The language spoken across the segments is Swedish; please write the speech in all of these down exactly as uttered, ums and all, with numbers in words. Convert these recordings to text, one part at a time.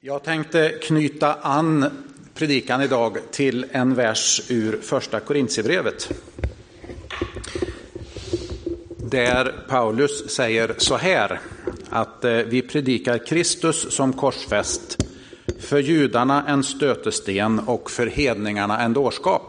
Jag tänkte knyta an predikan idag till en vers ur första Korintierbrevet. Där Paulus säger så här, att vi predikar Kristus som korsfäst, för judarna en stötesten och för hedningarna en dårskap.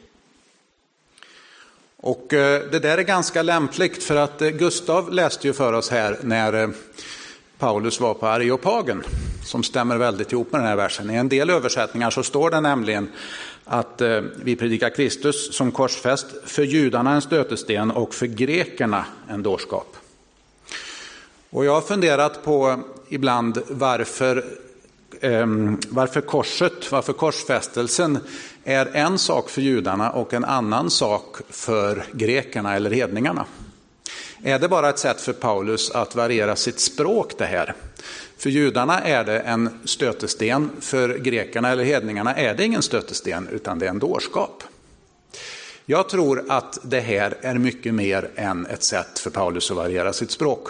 Och det där är ganska lämpligt, för att Gustav läste ju för oss här när Paulus var på Areopagen, som stämmer väldigt ihop med den här versen. I en del översättningar så står det nämligen att vi predikar Kristus som korsfäst, för judarna en stötesten och för grekerna en dårskap. Och jag har funderat på ibland varför, eh, varför korset, varför korsfästelsen är en sak för judarna och en annan sak för grekerna eller hedningarna. Är det bara ett sätt för Paulus att variera sitt språk det här? För judarna är det en stötesten, för grekerna eller hedningarna är det ingen stötesten utan det är en dårskap. Jag tror att det här är mycket mer än ett sätt för Paulus att variera sitt språk.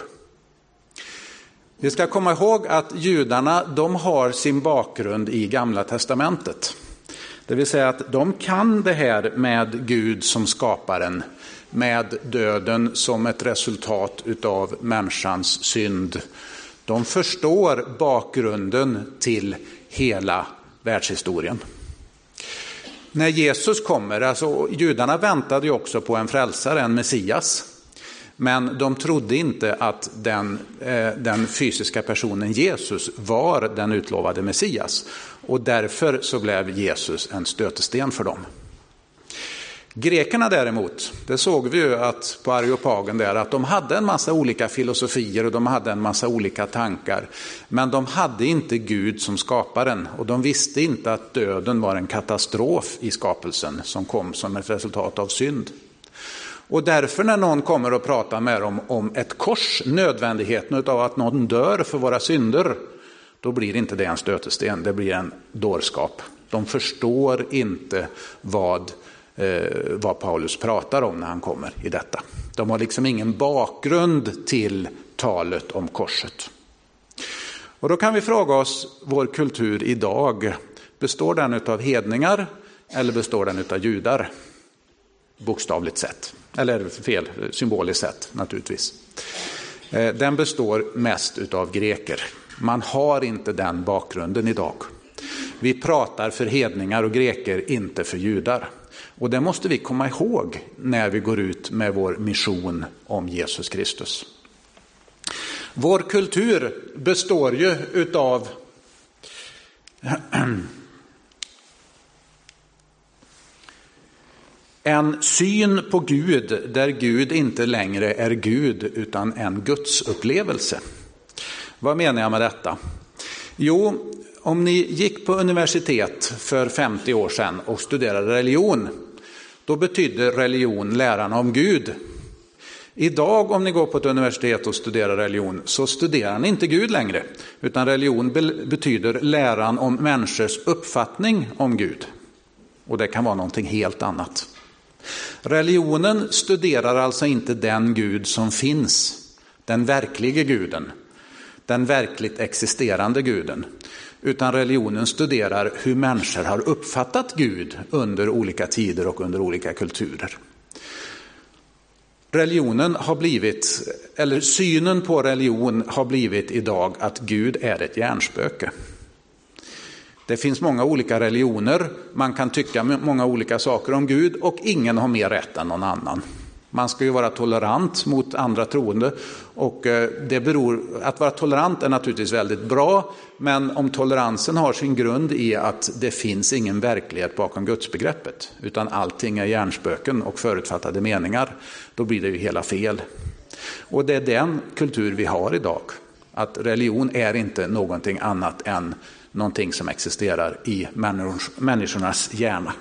Vi ska komma ihåg att judarna, de har sin bakgrund i Gamla testamentet. Det vill säga att de kan det här med Gud som skaparen, med döden som ett resultat utav människans synd. De förstår bakgrunden till hela världshistorien. När Jesus kommer, alltså judarna väntade ju också på en frälsare, en Messias. Men de trodde inte att den, eh, den fysiska personen Jesus var den utlovade Messias. Och därför så blev Jesus en stötesten för dem. Grekerna däremot, det såg vi ju att på Areopagen där, att de hade en massa olika filosofier och de hade en massa olika tankar. Men de hade inte Gud som skaparen, och de visste inte att döden var en katastrof i skapelsen som kom som ett resultat av synd. Och därför när någon kommer och pratar med dem om ett kors, nödvändigheten av att någon dör för våra synder, då blir inte det en stötesten, det blir en dårskap. De förstår inte vad vad Paulus pratar om när han kommer i detta. De har liksom ingen bakgrund till talet om korset. Och då kan vi fråga oss, vår kultur idag, består den av hedningar eller består den av judar? Bokstavligt sett. Eller fel, symboliskt sett naturligtvis. Den består mest av greker. Man har inte den bakgrunden idag. Vi pratar för hedningar och greker, inte för judar. Och det måste vi komma ihåg när vi går ut med vår mission om Jesus Kristus. Vår kultur består ju utav en syn på Gud där Gud inte längre är Gud utan en Guds upplevelse. Vad menar jag med detta? Jo, om ni gick på universitet för femtio år sedan och studerade religion, då betydde religion läran om Gud. Idag om ni går på ett universitet och studerar religion, så studerar ni inte Gud längre, utan religion betyder läran om människors uppfattning om Gud. Och det kan vara någonting helt annat. Religionen studerar alltså inte den Gud som finns, den verkliga guden, den verkligt existerande guden. Utan religionen studerar hur människor har uppfattat Gud under olika tider och under olika kulturer. Religionen har blivit, eller synen på religion har blivit idag att Gud är ett hjärnspöke. Det finns många olika religioner, man kan tycka många olika saker om Gud och ingen har mer rätt än någon annan. Man ska ju vara tolerant mot andra troende, och det beror, att vara tolerant är naturligtvis väldigt bra, men om toleransen har sin grund i att det finns ingen verklighet bakom gudsbegreppet, utan allting är hjärnspöken och förutfattade meningar, då blir det ju hela fel. Och det är den kultur vi har idag, att religion är inte någonting annat än någonting som existerar i människornas hjärna.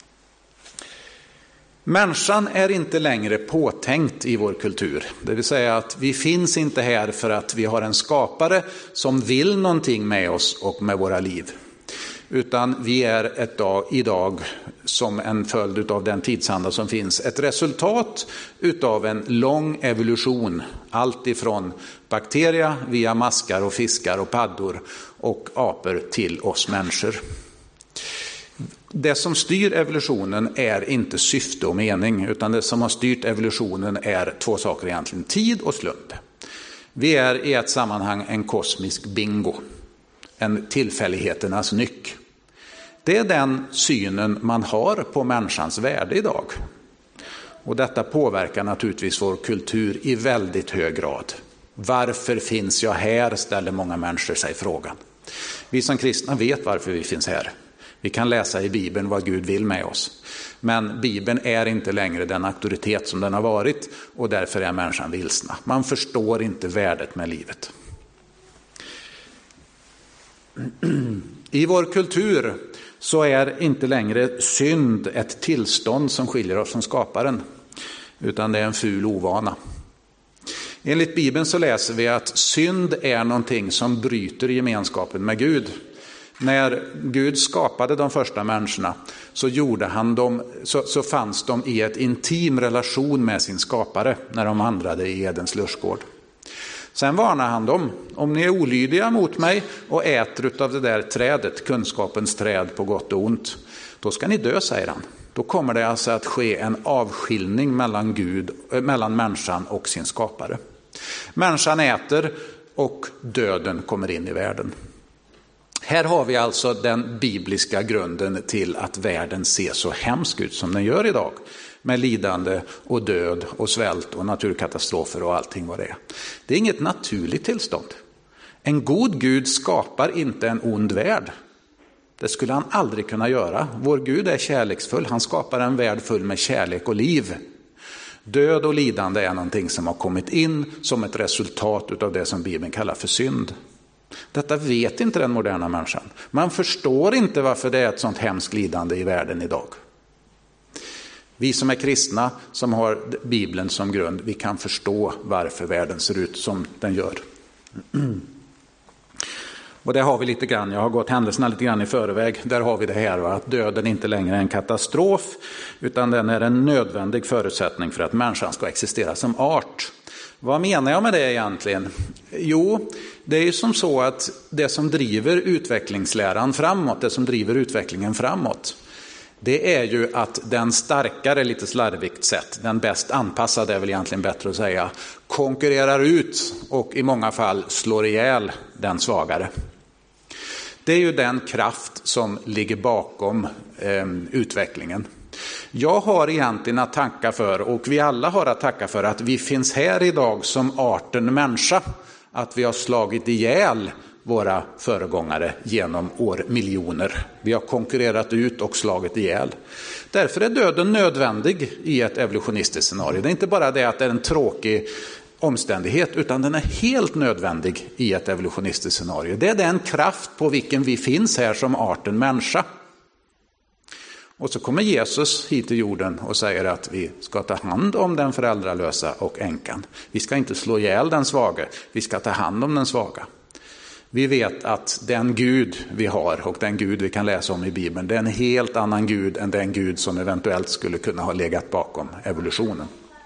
Människan är inte längre påtänkt i vår kultur. Det vill säga att vi finns inte här för att vi har en skapare som vill någonting med oss och med våra liv. utan vi är ett dag, idag som en följd av den tidsanda som finns. Ett resultat utav en lång evolution, allt ifrån bakterier via maskar och fiskar och paddor och apor till oss människor. Det som styr evolutionen är inte syfte och mening, utan det som har styrt evolutionen är två saker egentligen, tid och slump. Vi är i ett sammanhang en kosmisk bingo, en tillfälligheternas nyck. Det är den synen man har på människans värde idag. Och detta påverkar naturligtvis vår kultur i väldigt hög grad. Varför finns jag här, ställer många människor sig frågan. Vi som kristna vet varför vi finns här. Vi kan läsa i Bibeln vad Gud vill med oss. Men Bibeln är inte längre den auktoritet som den har varit, och därför är människan vilsna. Man förstår inte värdet med livet. I vår kultur så är inte längre synd ett tillstånd som skiljer oss från skaparen, utan det är en ful ovana. Enligt Bibeln så läser vi att synd är någonting som bryter gemenskapen med Gud. När Gud skapade de första människorna så, gjorde han dem, så, så fanns de i ett intim relation med sin skapare när de vandrade i Edens lustgård. Sen varnar han dem, om ni är olydiga mot mig och äter av det där trädet, kunskapens träd på gott och ont, då ska ni dö, säger han. Då kommer det alltså att ske en avskiljning mellan, Gud, mellan människan och sin skapare. Människan äter och döden kommer in i världen. Här har vi alltså den bibliska grunden till att världen ser så hemsk ut som den gör idag. Med lidande och död och svält och naturkatastrofer och allting vad det är. Det är inget naturligt tillstånd. En god Gud skapar inte en ond värld. Det skulle han aldrig kunna göra. Vår Gud är kärleksfull. Han skapar en värld full med kärlek och liv. Död och lidande är någonting som har kommit in som ett resultat av det som Bibeln kallar för synd. Detta vet inte den moderna människan. Man förstår inte varför det är ett sånt hemskt lidande i världen idag. Vi som är kristna, som har Bibeln som grund, vi kan förstå varför världen ser ut som den gör. Och det har vi lite grann, jag har gått händelserna lite grann i förväg. Där har vi det här, att döden inte längre är en katastrof, utan den är en nödvändig förutsättning för att människan ska existera som art. Vad menar jag med det egentligen? Jo, det är ju som så att det som driver utvecklingsläran framåt, det som driver utvecklingen framåt, det är ju att den starkare, lite slarvigt sett, den bäst anpassade är väl egentligen bättre att säga, konkurrerar ut och i många fall slår ihjäl den svagare. Det är ju den kraft som ligger bakom eh, utvecklingen. Jag har egentligen att tacka för, och vi alla har att tacka för, att vi finns här idag som arten människa. Att vi har slagit ihjäl våra föregångare genom årmiljoner. Vi har konkurrerat ut och slagit ihjäl. Därför är döden nödvändig i ett evolutionistiskt scenario. Det är inte bara det att det är en tråkig omständighet, utan den är helt nödvändig i ett evolutionistiskt scenario. Det är den kraft på vilken vi finns här som arten människa. Och så kommer Jesus hit till jorden och säger att vi ska ta hand om den föräldralösa och änkan. Vi ska inte slå ihjäl den svaga, vi ska ta hand om den svaga. Vi vet att den Gud vi har och den Gud vi kan läsa om i Bibeln, det är en helt annan Gud än den Gud som eventuellt skulle kunna ha legat bakom evolutionen.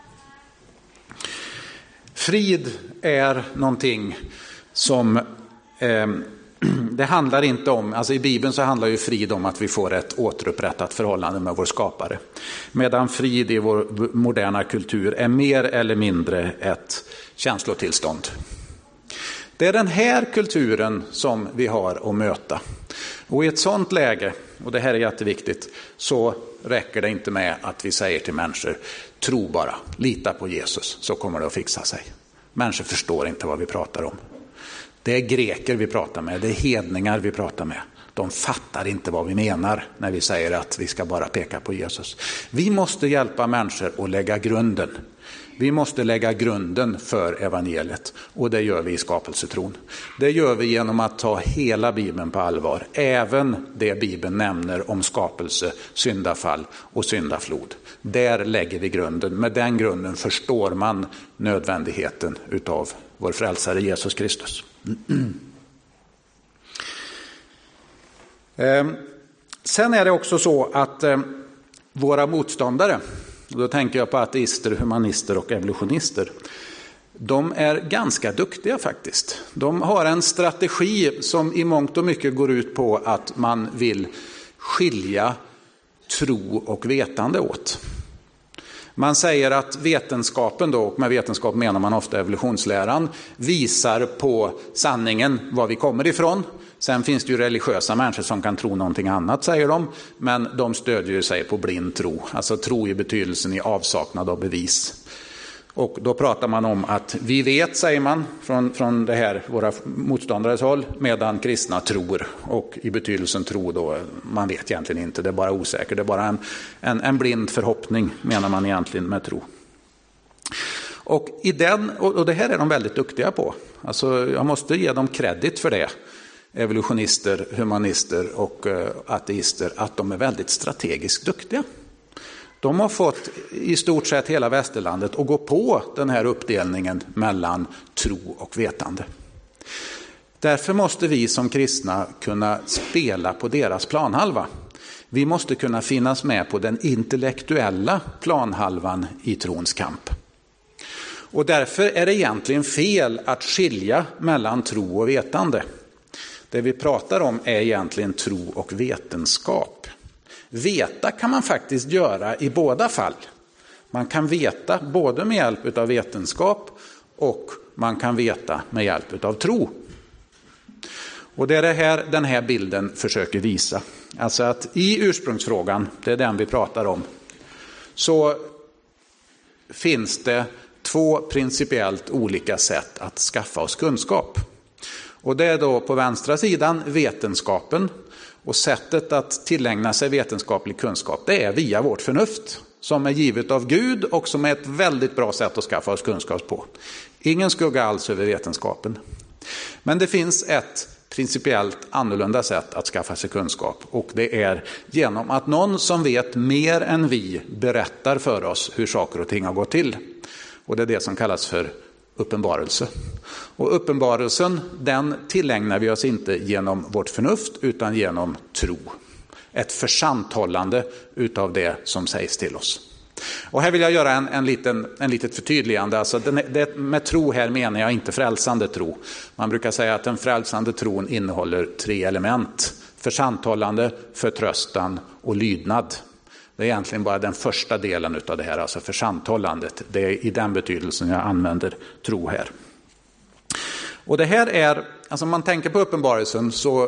Frid är någonting som eh, det handlar inte om, alltså i Bibeln så handlar ju frid om att vi får ett återupprättat förhållande med vår skapare. Medan frid i vår moderna kultur är mer eller mindre ett känslotillstånd. Det är den här kulturen som vi har att möta. Och i ett sånt läge, och det här är jätteviktigt, så räcker det inte med att vi säger till människor, tro bara, lita på Jesus så kommer det att fixa sig. Människor förstår inte vad vi pratar om. Det är greker vi pratar med, det är hedningar vi pratar med. De fattar inte vad vi menar när vi säger att vi ska bara peka på Jesus. Vi måste hjälpa människor att lägga grunden. Vi måste lägga grunden för evangeliet, och det gör vi i skapelsetron. Det gör vi genom att ta hela Bibeln på allvar, även det Bibeln nämner om skapelse, syndafall och syndaflod. Där lägger vi grunden. Med den grunden förstår man nödvändigheten utav vår frälsare Jesus Kristus. Sen är det också så att våra motståndare, och då tänker jag på ateister, humanister och evolutionister, de är ganska duktiga faktiskt. De har en strategi som i mångt och mycket går ut på att man vill skilja tro och vetande åt. Man säger att vetenskapen då, och med vetenskap menar man ofta evolutionsläran, visar på sanningen, var vi kommer ifrån. Sen finns det ju religiösa människor som kan tro någonting annat, säger de, men de stödjer sig på blind tro. Alltså tro i betydelsen i avsaknad av bevis. Och då pratar man om att vi vet, säger man, från, från det här, våra motståndares håll, medan kristna tror. Och i betydelsen tro då, man vet egentligen inte, det är bara osäkert, det är bara en, en, en blind förhoppning, menar man egentligen med tro. Och, i den, och det här är de väldigt duktiga på. Alltså, jag måste ge dem kredit för det, evolutionister, humanister och uh, ateister, att de är väldigt strategiskt duktiga. De har fått i stort sett hela västerlandet att gå på den här uppdelningen mellan tro och vetande. Därför måste vi som kristna kunna spela på deras planhalva. Vi måste kunna finnas med på den intellektuella planhalvan i trons kamp. Och därför är det egentligen fel att skilja mellan tro och vetande. Det vi pratar om är egentligen tro och vetenskap. Veta kan man faktiskt göra i båda fall. Man kan veta både med hjälp av vetenskap och man kan veta med hjälp av tro. Och det är det här den här bilden försöker visa. Alltså att i ursprungsfrågan, det är den vi pratar om, så finns det två principiellt olika sätt att skaffa oss kunskap. Och det är då på vänstra sidan vetenskapen. Och sättet att tillägna sig vetenskaplig kunskap, det är via vårt förnuft som är givet av Gud och som är ett väldigt bra sätt att skaffa oss kunskap på. Ingen skugga alls över vetenskapen. Men det finns ett principiellt annorlunda sätt att skaffa sig kunskap, och det är genom att någon som vet mer än vi berättar för oss hur saker och ting har gått till. Och det är det som kallas för uppenbarelse. Och uppenbarelsen, den tillägnar vi oss inte genom vårt förnuft utan genom tro. Ett försanthållande utav det som sägs till oss. Och här vill jag göra en, en, liten, en litet förtydligande. Alltså den, det, med tro här menar jag inte frälsande tro. Man brukar säga att den frälsande tron innehåller tre element. Försanthållande, förtröstan och lydnad. Det är egentligen bara den första delen av det här, alltså försanthållandet. Det är i den betydelsen jag använder tro här. Och det här är, alltså om man tänker på uppenbarelsen så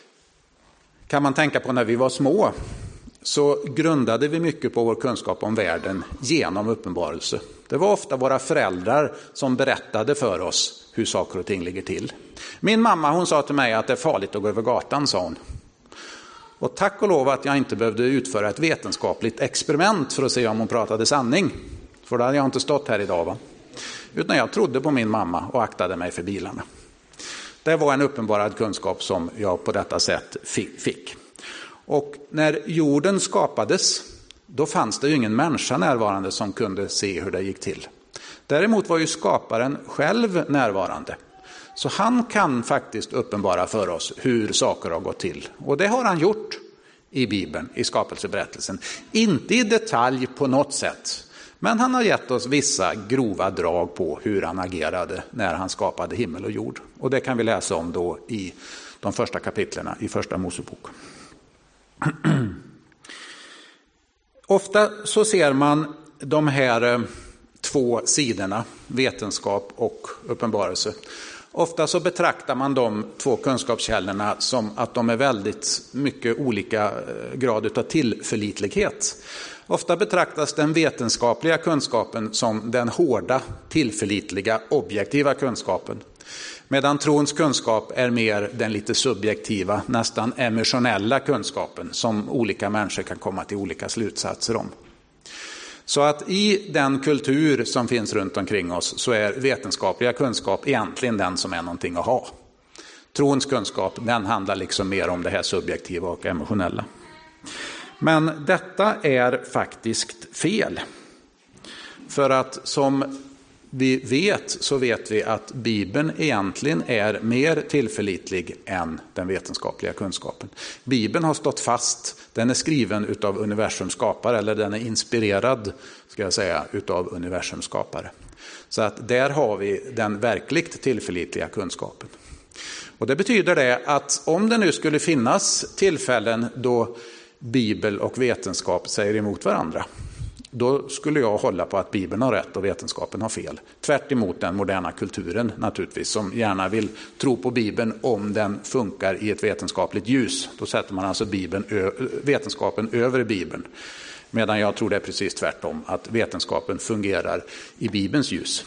kan man tänka på när vi var små. Så grundade vi mycket på vår kunskap om världen genom uppenbarelse. Det var ofta våra föräldrar som berättade för oss hur saker och ting ligger till. Min mamma, hon sa till mig att det är farligt att gå över gatan, sa hon. Och tack och lov att jag inte behövde utföra ett vetenskapligt experiment för att se om hon pratade sanning. För då hade jag inte stått här idag, va? Utan jag trodde på min mamma och aktade mig för bilarna. Det var en uppenbarad kunskap som jag på detta sätt fick. Och när jorden skapades, då fanns det ju ingen människa närvarande som kunde se hur det gick till. Däremot var ju skaparen själv närvarande. Så han kan faktiskt uppenbara för oss hur saker har gått till. Och det har han gjort i Bibeln, i skapelseberättelsen. Inte i detalj på något sätt. Men han har gett oss vissa grova drag på hur han agerade när han skapade himmel och jord. Och det kan vi läsa om då i de första kapitlerna i första Mosebok. Ofta så ser man de här två sidorna, vetenskap och uppenbarelse. Ofta så betraktar man de två kunskapskällorna som att de är väldigt mycket olika grad av tillförlitlighet. Ofta betraktas den vetenskapliga kunskapen som den hårda, tillförlitliga, objektiva kunskapen. Medan trons kunskap är mer den lite subjektiva, nästan emotionella kunskapen som olika människor kan komma till olika slutsatser om. Så att i den kultur som finns runt omkring oss så är vetenskapliga kunskap egentligen den som är någonting att ha. Trons kunskap, den handlar liksom mer om det här subjektiva och emotionella. Men detta är faktiskt fel. För att som vi vet så vet vi att Bibeln egentligen är mer tillförlitlig än den vetenskapliga kunskapen. Bibeln har stått fast, den är skriven utav universums skapare, eller den är inspirerad ska jag säga utav universums skapare. Så att där har vi den verkligt tillförlitliga kunskapen. Och det betyder det att om det nu skulle finnas tillfällen då Bibel och vetenskap säger emot varandra, då skulle jag hålla på att Bibeln har rätt och vetenskapen har fel. Tvärt emot den moderna kulturen naturligtvis, som gärna vill tro på Bibeln om den funkar i ett vetenskapligt ljus. Då sätter man alltså Bibeln, vetenskapen över Bibeln. Medan jag tror det är precis tvärtom, att vetenskapen fungerar i Bibelns ljus.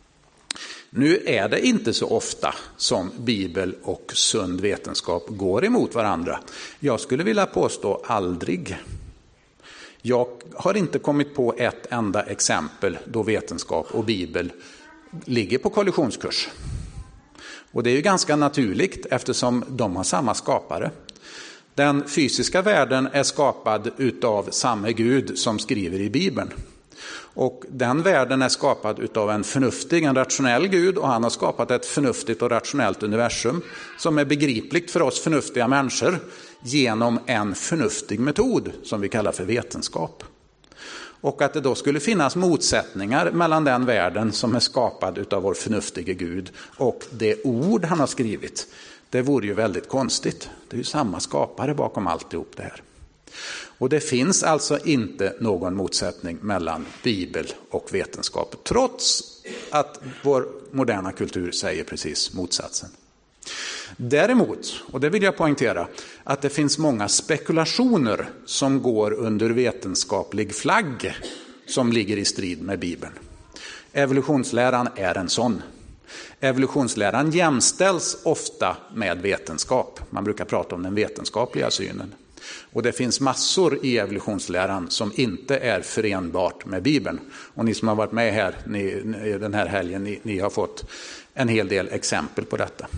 Nu är det inte så ofta som Bibel och sund vetenskap går emot varandra. Jag skulle vilja påstå aldrig. Jag har inte kommit på ett enda exempel då vetenskap och Bibel ligger på kollisionskurs. Och det är ju ganska naturligt eftersom de har samma skapare. Den fysiska världen är skapad utav samma Gud som skriver i Bibeln. Och den världen är skapad utav en förnuftig, en rationell Gud, och han har skapat ett förnuftigt och rationellt universum som är begripligt för oss förnuftiga människor genom en förnuftig metod som vi kallar för vetenskap. Och att det då skulle finnas motsättningar mellan den världen som är skapad utav vår förnuftige Gud och det ord han har skrivit, det vore ju väldigt konstigt. Det är ju samma skapare bakom alltihop det här. Och det finns alltså inte någon motsättning mellan Bibel och vetenskap, trots att vår moderna kultur säger precis motsatsen. Däremot, och det vill jag poängtera, att det finns många spekulationer som går under vetenskaplig flagg som ligger i strid med Bibeln. Evolutionsläran är en sån. Evolutionsläran jämställs ofta med vetenskap. Man brukar prata om den vetenskapliga synen. Och det finns massor i evolutionsläran som inte är förenbart med Bibeln. Och ni som har varit med här ni, den här helgen, ni, ni har fått en hel del exempel på detta.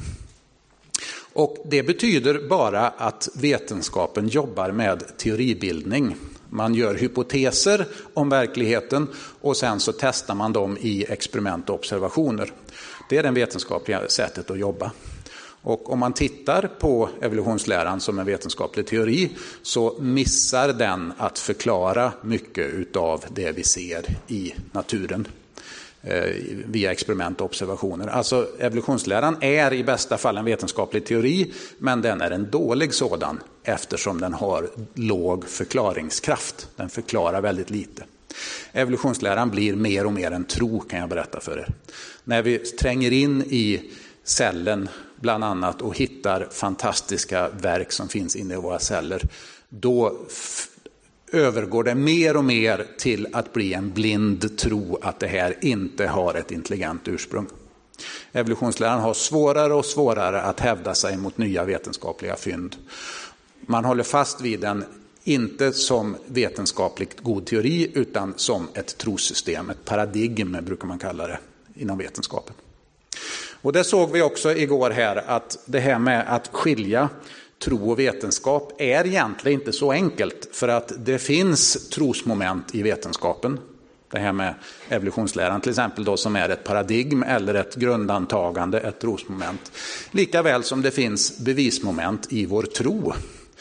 Och det betyder bara att vetenskapen jobbar med teoribildning. Man gör hypoteser om verkligheten och sen så testar man dem i experiment och observationer. Det är det vetenskapliga sättet att jobba. Och om man tittar på evolutionsläran som en vetenskaplig teori så missar den att förklara mycket av det vi ser i naturen eh, via experiment och observationer. Alltså evolutionsläran är i bästa fall en vetenskaplig teori, men den är en dålig sådan eftersom den har låg förklaringskraft. Den förklarar väldigt lite. Evolutionsläran blir mer och mer en tro, kan jag berätta för er. När vi tränger in i cellen bland annat och hittar fantastiska verk som finns inne i våra celler, då f- övergår det mer och mer till att bli en blind tro att det här inte har ett intelligent ursprung. Evolutionsläran har svårare och svårare att hävda sig mot nya vetenskapliga fynd. Man håller fast vid den inte som vetenskapligt god teori utan som ett trosystem, ett paradigm brukar man kalla det inom vetenskapen. Och det såg vi också igår här, att det här med att skilja tro och vetenskap är egentligen inte så enkelt, för att det finns trosmoment i vetenskapen. Det här med evolutionsläran till exempel då, som är ett paradigm eller ett grundantagande, ett trosmoment. Lika väl som det finns bevismoment i vår tro.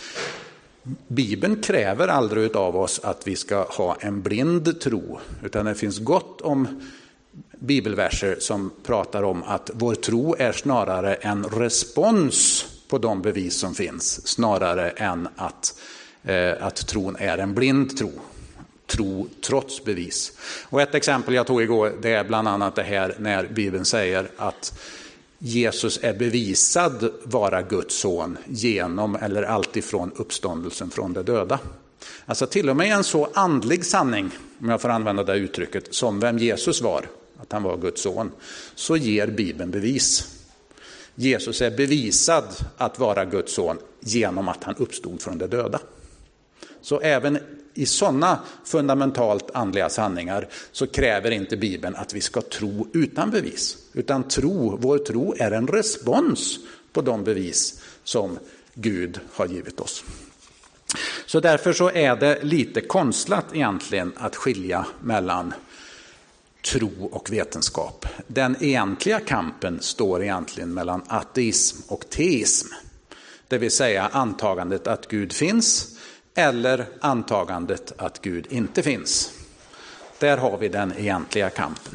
Bibeln kräver aldrig av oss att vi ska ha en blind tro, utan det finns gott om bibelverser som pratar om att vår tro är snarare en respons på de bevis som finns, snarare än att, eh, att tron är en blind tro. Tro trots bevis. Och ett exempel jag tog igår, det är bland annat det här när Bibeln säger att Jesus är bevisad vara Guds son genom eller alltifrån uppståndelsen från de döda. Alltså till och med en så andlig sanning, om jag får använda det uttrycket, som vem Jesus var, att han var Guds son, så ger Bibeln bevis. Jesus är bevisad att vara Guds son genom att han uppstod från de döda. Så även i sådana fundamentalt andliga sanningar så kräver inte Bibeln att vi ska tro utan bevis. Utan tro, vår tro är en respons på de bevis som Gud har givit oss. Så därför så är det lite konstlat egentligen att skilja mellan tro och vetenskap. Den egentliga kampen står egentligen mellan ateism och teism. Det vill säga antagandet att Gud finns eller antagandet att Gud inte finns. Där har vi den egentliga kampen.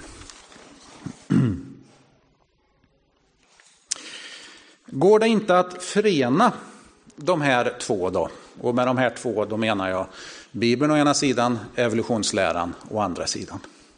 Går det inte att förena de här två då? Och med de här två då menar jag Bibeln å ena sidan, evolutionsläran å andra sidan.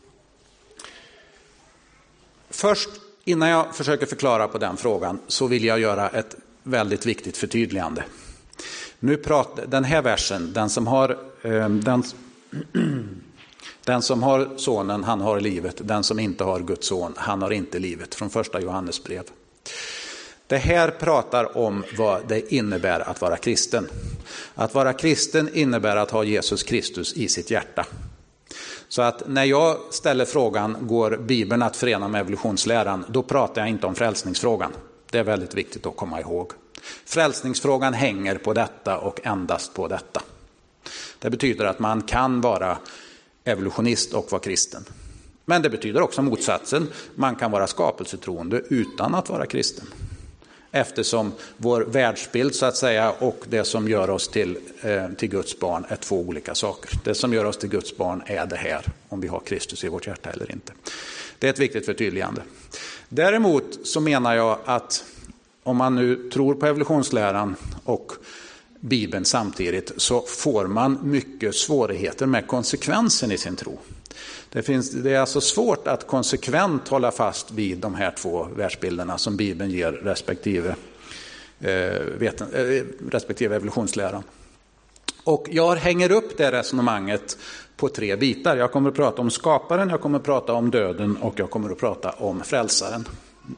Först innan jag försöker förklara på den frågan så vill jag göra ett väldigt viktigt förtydligande. Nu pratar den här versen, den som har eh, den, den som har sonen, han har livet. Den som inte har Guds son, han har inte livet. Från första Johannesbrev. Det här pratar om vad det innebär att vara kristen. Att vara kristen innebär att ha Jesus Kristus i sitt hjärta. Så att när jag ställer frågan, går Bibeln att förena med evolutionsläran, då pratar jag inte om frälsningsfrågan. Det är väldigt viktigt att komma ihåg. Frälsningsfrågan hänger på detta och endast på detta. Det betyder att man kan vara evolutionist och vara kristen. Men det betyder också motsatsen. Man kan vara skapelsetroende utan att vara kristen. Eftersom vår världsbild så att säga och det som gör oss till, eh, till Guds barn är två olika saker. Det som gör oss till Guds barn är det här, om vi har Kristus i vårt hjärta eller inte. Det är ett viktigt förtydligande. Däremot så menar jag att om man nu tror på evolutionsläran och Bibeln samtidigt så får man mycket svårigheter med konsekvensen i sin tro. Det, finns, det är alltså svårt att konsekvent hålla fast vid de här två världsbilderna som Bibeln ger respektive, eh, veten, eh, respektive evolutionsläran. Och jag hänger upp det resonemanget på tre bitar. Jag kommer att prata om skaparen, jag kommer att prata om döden och jag kommer att prata om frälsaren.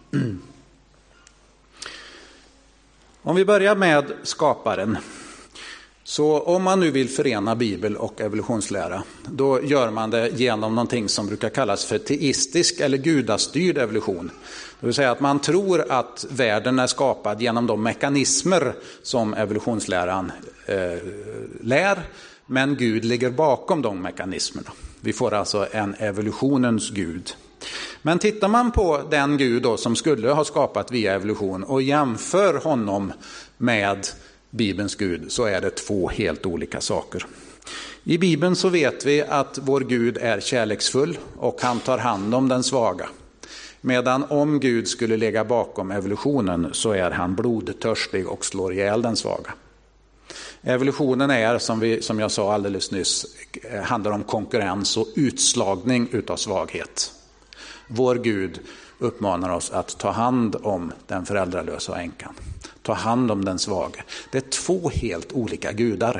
Om vi börjar med skaparen. Så om man nu vill förena Bibel och evolutionslära, då gör man det genom någonting som brukar kallas för teistisk eller gudastyrd evolution. Det vill säga att man tror att världen är skapad genom de mekanismer som evolutionsläran eh, lär, men Gud ligger bakom de mekanismerna. Vi får alltså en evolutionens Gud. Men tittar man på den Gud då som skulle ha skapat via evolution och jämför honom med Bibelns Gud, så är det två helt olika saker. I Bibeln så vet vi att vår Gud är kärleksfull och han tar hand om den svaga. Medan om Gud skulle ligga bakom evolutionen så är han blodtörstig och slår ihjäl den svaga. Evolutionen är, som, vi, som jag sa alldeles nyss, handlar om konkurrens och utslagning utav svaghet. Vår Gud uppmanar oss att ta hand om den föräldralösa änkan. Ta hand om den svaga. Det är två helt olika gudar.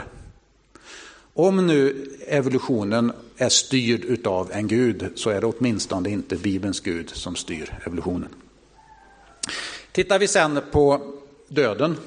Om nu evolutionen är styrd utav en gud så är det åtminstone inte Bibelns Gud som styr evolutionen. Tittar vi sen på döden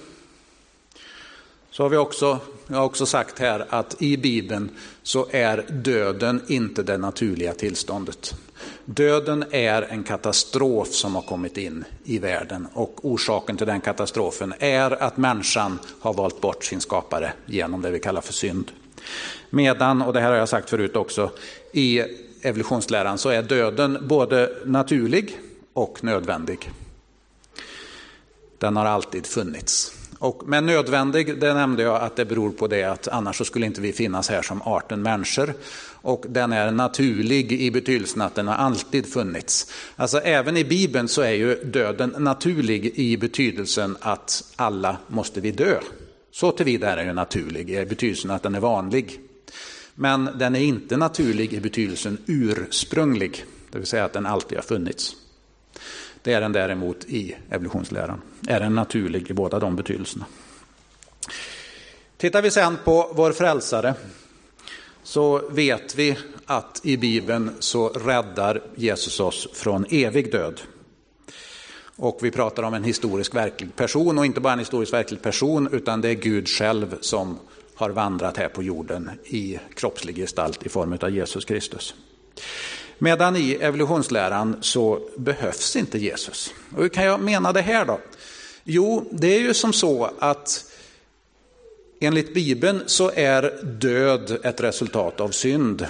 så har vi också, jag har också sagt här att i Bibeln så är döden inte det naturliga tillståndet. Döden är en katastrof som har kommit in i världen och orsaken till den katastrofen är att människan har valt bort sin skapare genom det vi kallar för synd. Medan, och det här har jag sagt förut också, i evolutionsläran så är döden både naturlig och nödvändig. Den har alltid funnits. Och med nödvändig, det nämnde jag att det beror på det att annars så skulle inte vi finnas här som arten människor. Och den är naturlig i betydelsen att den har alltid funnits. Alltså även i Bibeln så är ju döden naturlig i betydelsen att alla måste vi dö. Så tillvida är den ju naturlig i betydelsen att den är vanlig. Men den är inte naturlig i betydelsen ursprunglig, det vill säga att den alltid har funnits. Det är den däremot i evolutionsläran. Är den naturlig i båda de betydelserna. Tittar vi sen på vår frälsare så vet vi att i Bibeln så räddar Jesus oss från evig död. Och vi pratar om en historisk verklig person och inte bara en historisk verklig person utan det är Gud själv som har vandrat här på jorden i kroppslig gestalt i form av Jesus Kristus. Medan i evolutionsläran så behövs inte Jesus. Och hur kan jag mena det här då? Jo, det är ju som så att enligt Bibeln så är död ett resultat av synd.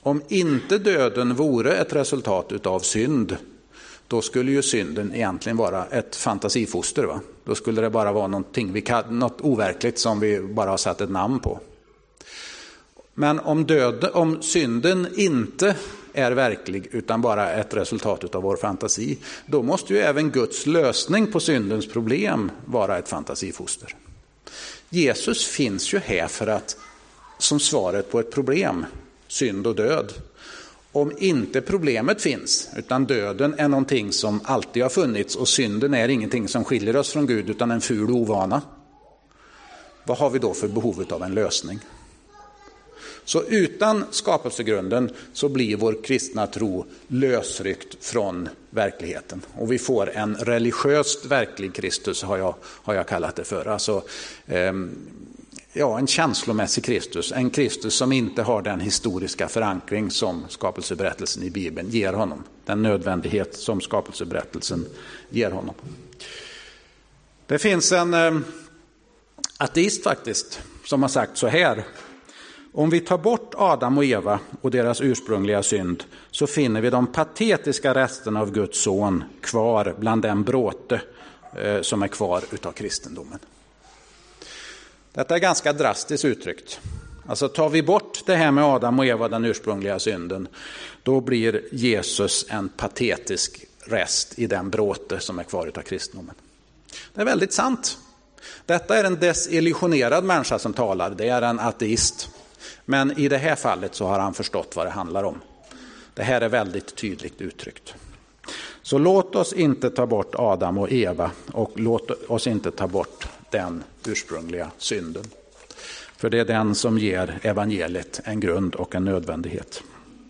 Om inte döden vore ett resultat utav synd, då skulle ju synden egentligen vara ett fantasifoster. Va? Då skulle det bara vara någonting vi kan, något overkligt som vi bara har satt ett namn på. Men om, död, om synden inte är verklig utan bara ett resultat utav vår fantasi, då måste ju även Guds lösning på syndens problem vara ett fantasifoster. Jesus finns ju här för att, som svaret på ett problem, synd och död. Om inte problemet finns, utan döden är någonting som alltid har funnits och synden är ingenting som skiljer oss från Gud utan en ful ovana, vad har vi då för behov av en lösning? Så utan skapelsegrunden så blir vår kristna tro lösryckt från verkligheten. Och vi får en religiöst verklig Kristus, har jag, har jag kallat det för. Alltså, eh, ja, en känslomässig Kristus. En Kristus som inte har den historiska förankring som skapelseberättelsen i Bibeln ger honom. Den nödvändighet som skapelseberättelsen ger honom. Det finns en eh, ateist faktiskt som har sagt så här: om vi tar bort Adam och Eva och deras ursprungliga synd, så finner vi de patetiska resterna av Guds son kvar bland den bråte eh, som är kvar utav kristendomen. Detta är ganska drastiskt uttryckt. Alltså tar vi bort det här med Adam och Eva, den ursprungliga synden, då blir Jesus en patetisk rest i den bråte som är kvar utav kristendomen. Det är väldigt sant. Detta är en desillusionerad människa som talar, det är en ateist. Men i det här fallet så har han förstått vad det handlar om. Det här är väldigt tydligt uttryckt. Så låt oss inte ta bort Adam och Eva och låt oss inte ta bort den ursprungliga synden. För det är den som ger evangeliet en grund och en nödvändighet.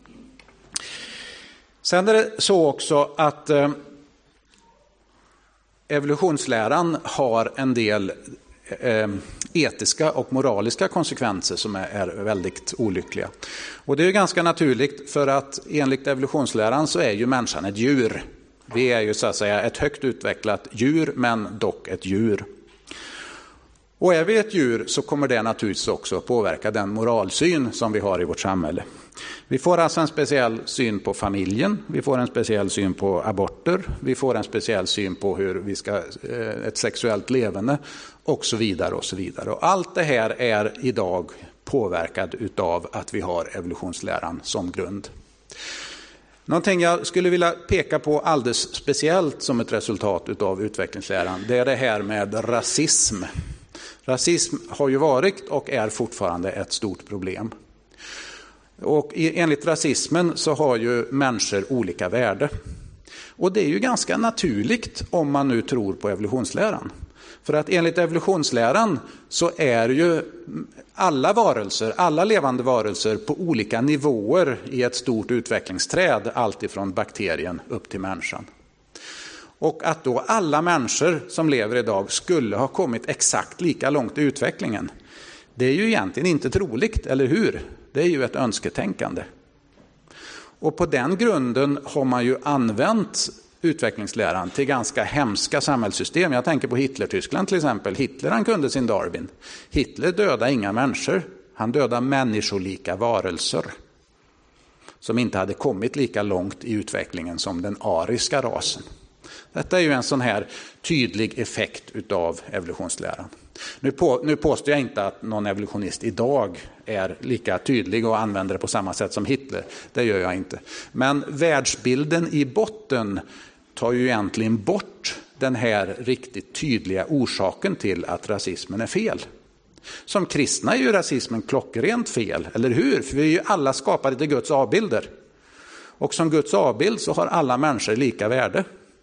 Sen är det så också att eh, evolutionsläran har en del eh, etiska och moraliska konsekvenser som är, är väldigt olyckliga. Och det är ju ganska naturligt, för att enligt evolutionsläran så är ju människan ett djur. Vi är ju så att säga ett högt utvecklat djur, men dock ett djur. Och är vi ett djur så kommer det naturligtvis också påverka den moralsyn som vi har i vårt samhälle. Vi får alltså en speciell syn på familjen, vi får en speciell syn på aborter, vi får en speciell syn på hur vi ska, ett sexuellt levande och så vidare och så vidare. Och allt det här är idag påverkad utav att vi har evolutionsläran som grund. Någonting jag skulle vilja peka på alldeles speciellt som ett resultat utav utvecklingsläran, det är det här med rasism. Rasism har ju varit och är fortfarande ett stort problem. Och enligt rasismen så har ju människor olika värde. Och det är ju ganska naturligt om man nu tror på evolutionsläran. För att enligt evolutionsläran så är ju alla varelser, alla levande varelser på olika nivåer i ett stort utvecklingsträd, allt ifrån bakterien upp till människan. Och att då alla människor som lever idag skulle ha kommit exakt lika långt i utvecklingen, det är ju egentligen inte troligt, eller hur? Det är ju ett önsketänkande. Och på den grunden har man ju använt utvecklingsläran till ganska hemska samhällssystem. Jag tänker på Hitler-Tyskland till exempel. Hitler, han kunde sin Darwin. Hitler dödade inga människor. Han dödade människolika varelser som inte hade kommit lika långt i utvecklingen som den ariska rasen. Detta är ju en sån här tydlig effekt utav evolutionsläran. Nu, på, nu påstår jag inte att någon evolutionist idag är lika tydlig och använder det på samma sätt som Hitler. Det gör jag inte. Men världsbilden i botten tar ju egentligen bort den här riktigt tydliga orsaken till att rasismen är fel. Som kristna är ju rasismen klockrent fel, eller hur? För vi är ju alla skapade till Guds avbilder. Och som Guds avbild så har alla människor lika värde.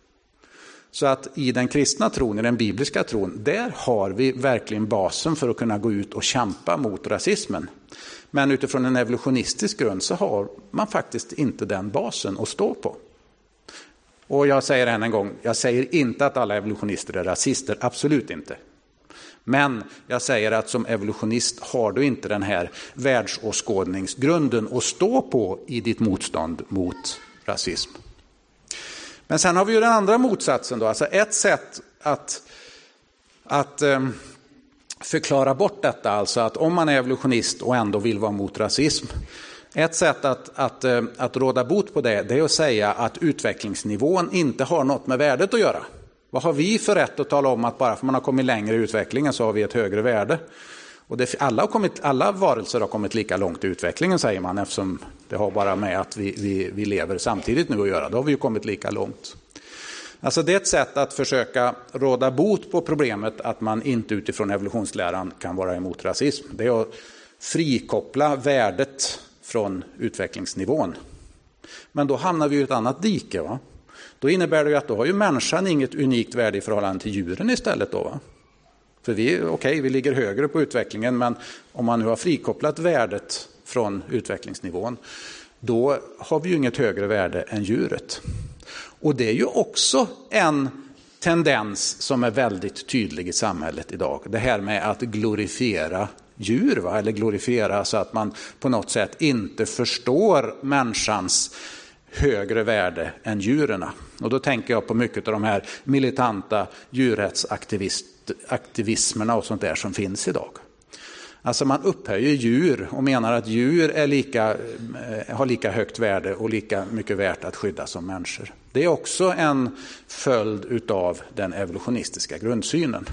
Så att i den kristna tron, i den bibliska tron, där har vi verkligen basen för att kunna gå ut och kämpa mot rasismen. Men utifrån en evolutionistisk grund så har man faktiskt inte den basen att stå på. Och jag säger än en gång, jag säger inte att alla evolutionister är rasister, absolut inte. Men jag säger att som evolutionist har du inte den här världsåskådningsgrunden att stå på i ditt motstånd mot rasism. Men sen har vi ju den andra motsatsen då. Alltså ett sätt att, att um, förklara bort detta, alltså att om man är evolutionist och ändå vill vara mot rasism. Ett sätt att, att, att råda bot på det, det är att säga att utvecklingsnivån inte har något med värdet att göra. Vad har vi för rätt att tala om att bara för man har kommit längre i utvecklingen så har vi ett högre värde? Och det, alla, har kommit, alla varelser har kommit lika långt i utvecklingen, säger man, eftersom det har bara med att vi, vi, vi lever samtidigt nu att göra. Då har vi ju kommit lika långt. Alltså det är ett sätt att försöka råda bot på problemet att man inte utifrån evolutionsläran kan vara emot rasism. Det är att frikoppla värdet från utvecklingsnivån. Men då hamnar vi i ett annat dike, va? Då innebär det ju att då har ju människan inget unikt värde i förhållande till djuren istället då, va? För vi, okej, okay, vi ligger högre på utvecklingen, men om man nu har frikopplat värdet från utvecklingsnivån, då har vi ju inget högre värde än djuret. Och det är ju också en tendens som är väldigt tydlig i samhället idag. Det här med att glorifiera djur, va? Eller glorifiera så att man på något sätt inte förstår människans högre värde än djuren. Och då tänker jag på mycket av de här militanta djurrättsaktivismerna och sånt där som finns idag. Alltså man upphöjer djur och menar att djur är lika, har lika högt värde och lika mycket värt att skydda som människor. Det är också en följd av den evolutionistiska grundsynen.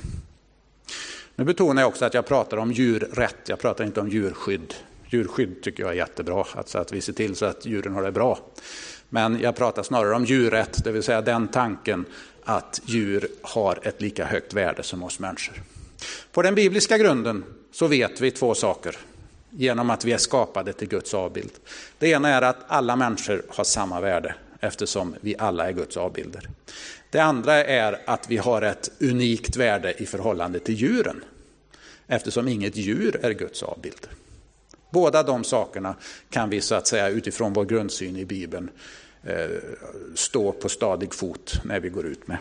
Nu betonar jag också att jag pratar om djurrätt, jag pratar inte om djurskydd. Djurskydd tycker jag är jättebra, alltså att vi ser till så att djuren har det bra. Men jag pratar snarare om djurrätt, det vill säga den tanken att djur har ett lika högt värde som oss människor. På den bibliska grunden så vet vi två saker genom att vi är skapade till Guds avbild. Det ena är att alla människor har samma värde eftersom vi alla är Guds avbilder. Det andra är att vi har ett unikt värde i förhållande till djuren eftersom inget djur är Guds avbild. Båda de sakerna kan vi så att säga utifrån vår grundsyn i Bibeln eh, stå på stadig fot när vi går ut med.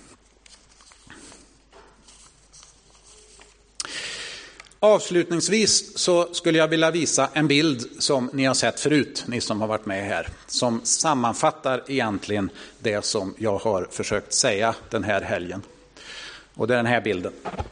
Avslutningsvis så skulle jag vilja visa en bild som ni har sett förut, ni som har varit med här, som sammanfattar egentligen det som jag har försökt säga den här helgen. Och det är den här bilden.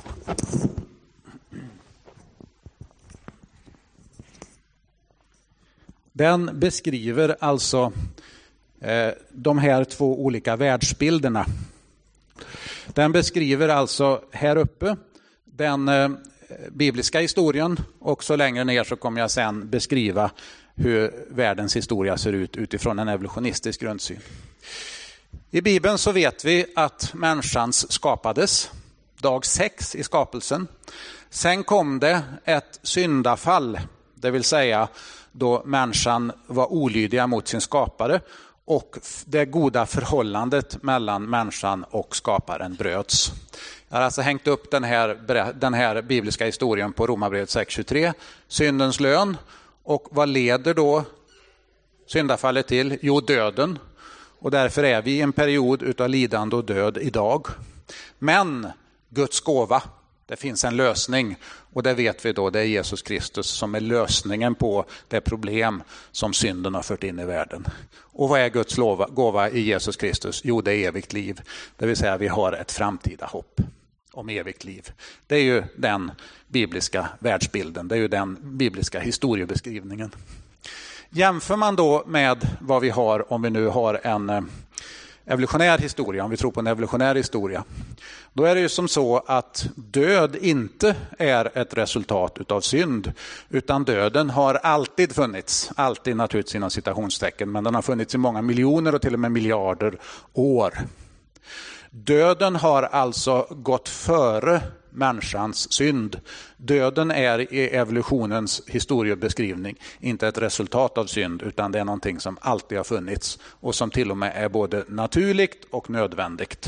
Den beskriver alltså eh, de här två olika världsbilderna. Den beskriver alltså här uppe den eh, bibliska historien och så längre ner så kommer jag sen beskriva hur världens historia ser ut utifrån en evolutionistisk grundsyn. I Bibeln så vet vi att människan skapades dag sex i skapelsen. Sen kom det ett syndafall, det vill säga då människan var olydiga mot sin skapare och det goda förhållandet mellan människan och skaparen bröts. Jag har alltså hängt upp den här, den här bibliska historien på Romarbrevet sex tjugotre, syndens lön. Och vad leder då syndafallet till? Jo, döden. Och därför är vi i en period utav lidande och död idag. Men Guds gåva, det finns en lösning. Och det vet vi då, det är Jesus Kristus som är lösningen på det problem som synden har fört in i världen. Och vad är Guds gåva i Jesus Kristus? Jo, det är evigt liv. Det vill säga vi har ett framtida hopp om evigt liv. Det är ju den bibliska världsbilden, det är ju den bibliska historiebeskrivningen. Jämför man då med vad vi har om vi nu har en evolutionär historia, om vi tror på en evolutionär historia, då är det ju som så att död inte är ett resultat utav synd, utan döden har alltid funnits, alltid naturligtvis inom citationstecken, men den har funnits i många miljoner och till och med miljarder år. Döden har alltså gått före människans synd. Döden är i evolutionens historiebeskrivning inte ett resultat av synd, utan det är någonting som alltid har funnits och som till och med är både naturligt och nödvändigt.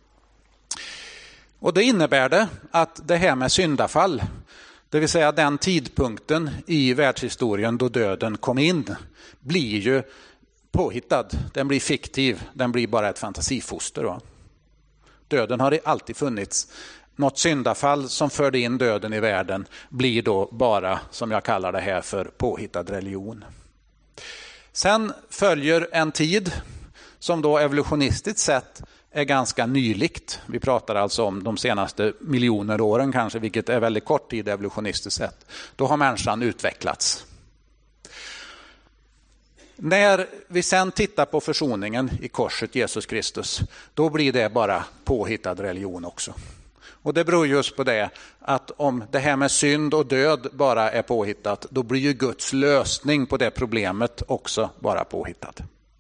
Och det innebär det att det här med syndafall, det vill säga den tidpunkten i världshistorien då döden kom in, blir ju påhittad. Den blir fiktiv, den blir bara ett fantasifoster, va? Döden har alltid funnits. Något syndafall som förde in döden i världen blir då bara, som jag kallar det här, för påhittad religion. Sen följer en tid som då evolutionistiskt sett är ganska nylikt. Vi pratar alltså om de senaste miljoner åren kanske, vilket är väldigt kort tid evolutionistiskt sett. Då har människan utvecklats. När vi sen tittar på försoningen i korset Jesus Kristus, då blir det bara påhittad religion också. Och det beror just på det att om det här med synd och död bara är påhittat, då blir ju Guds lösning på det problemet också bara påhittad.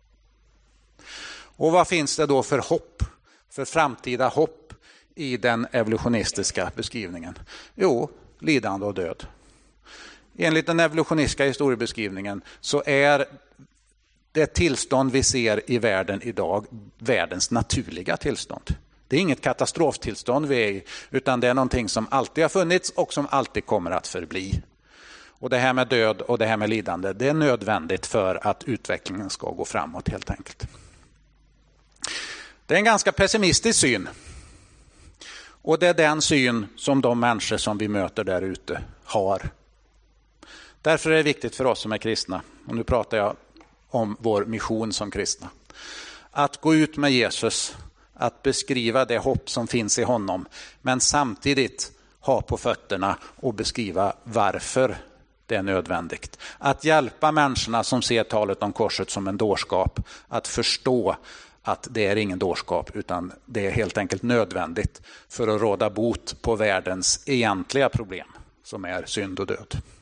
Och vad finns det då för hopp, för framtida hopp i den evolutionistiska beskrivningen? Jo, lidande och död. Enligt den evolutionistiska historiebeskrivningen så är det tillstånd vi ser i världen idag världens naturliga tillstånd. Det är inget katastroftillstånd vi är i, utan det är någonting som alltid har funnits och som alltid kommer att förbli. Och det här med död och det här med lidande, det är nödvändigt för att utvecklingen ska gå framåt helt enkelt. Det är en ganska pessimistisk syn. Och det är den syn som de människor som vi möter där ute har. Därför är det viktigt för oss som är kristna, och nu pratar jag om vår mission som kristna, att gå ut med Jesus, att beskriva det hopp som finns i honom, men samtidigt ha på fötterna och beskriva varför det är nödvändigt. Att hjälpa människorna som ser talet om korset som en dårskap att förstå att det är ingen dårskap, utan det är helt enkelt nödvändigt för att råda bot på världens egentliga problem som är synd och död.